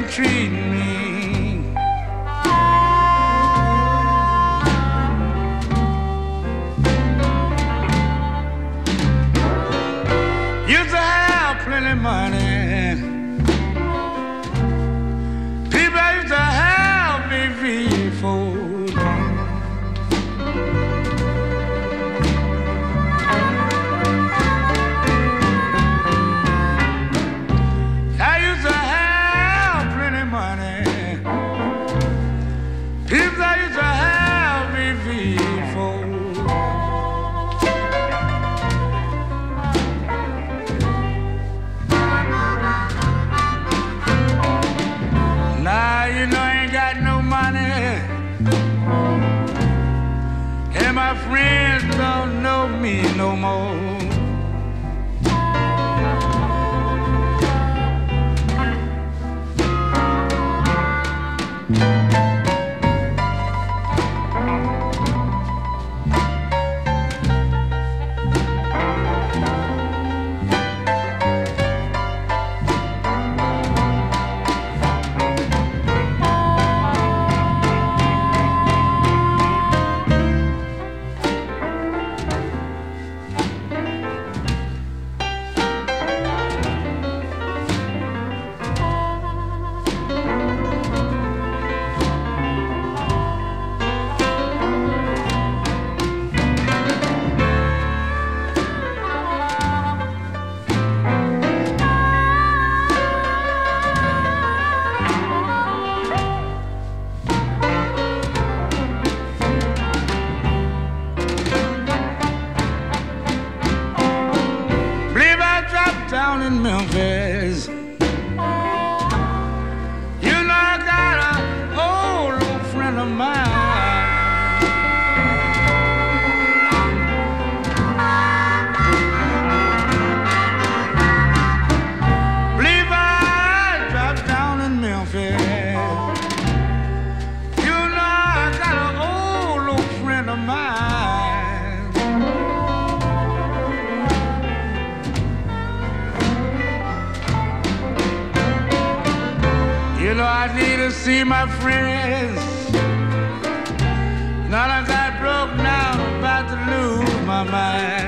treating me. Used to have plenty money. People used to have me before. My friends don't know me no more. Down in Memphis, you know I got an old friend of mine. Believe I dropped down in Memphis. You know I got an old friend of mine. You know I need to see my friends. Now I got broke now, I'm about to lose my mind.